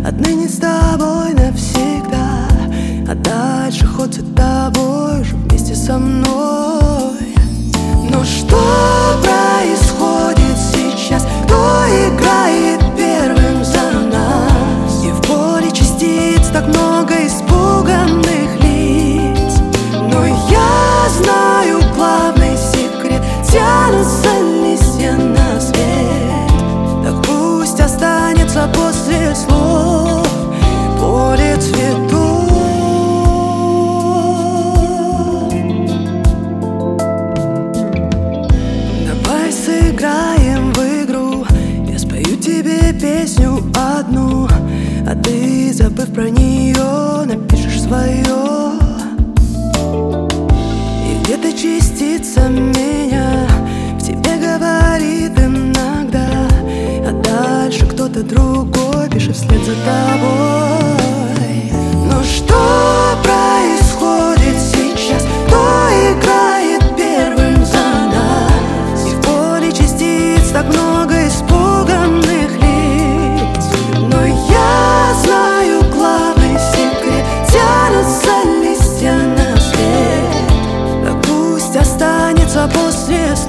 отныне с тобой навсегда, а дальше хоть за тобой же вместе со мной. Но что происходит сейчас? Кто играет первым за нас? И в поле частиц так много испуганных лиц. Но я знаю главный секрет: тянутся листья на свет. Так пусть останется после слов поле цветов. Давай сыграем в игру, я спою тебе песню одну, а ты, забыв про нее, напишешь свое. И где-то частица меня в тебе говорит иногда, а дальше кто-то другой пишет вслед за тобой. Но что происходит сейчас? Кто играет первым за нас? И в поле частиц так много испуганных лиц. Но я знаю главный секрет: тянутся листья на свет. Так пусть останется после